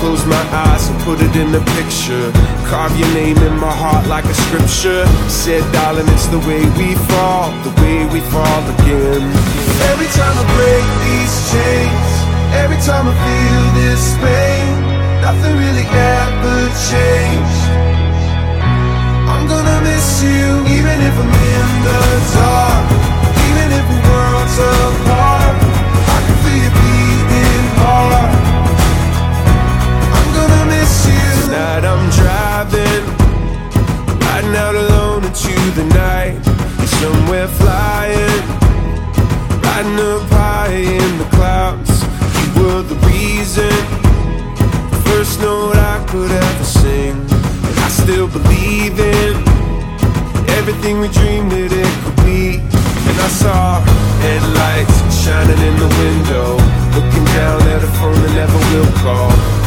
close my eyes and put it in a picture. Carve your name in my heart like a scripture. Said, darling, it's the way we fall again. Every time I break these chains, every time I feel this pain, nothing really ever changed. I'm gonna miss you, even if I'm in the dark, even if the world's apart. I can feel you beating hard. I'm gonna miss you. Tonight I'm driving, riding out alone into the night. You're somewhere flying, riding up high in the clouds. You were the reason, the first note I could ever sing. And I still believe in everything we dreamed that it could be. And I saw headlights shining in the window, looking down at a phone that never will call.